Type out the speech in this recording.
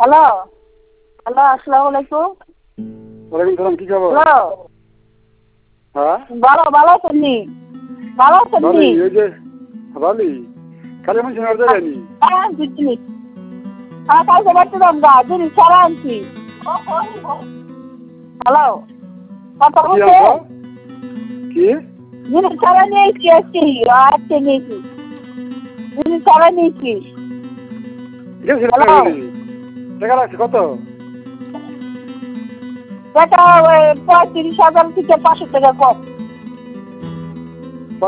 Hello hello, আসসালামু আলাইকুম। ওয়ালাইকুম সালাম, কি খবর? হ্যালো, হ্যাঁ ভালো ভালো আছেন নি? ভালো আছেন নি? ভালোই, ওই যে ভালোই। কালে মানুষ নজর জানি। হ্যাঁ বুঝলি, হ্যাঁ কালকে বাড়ছিলাম গা, জিনিস সারা আনছি। হ্যালো, কথা কি বলছে? আনছো? কি? জিনিস সারা নিয়েছি আজকে নিয়েছি, জিনিস সারা নিয়েছি। গেছিল হ্যালো, টাকা লাগছে কত? টাকা ওই 35,000 থেকে 500 টাকা কম।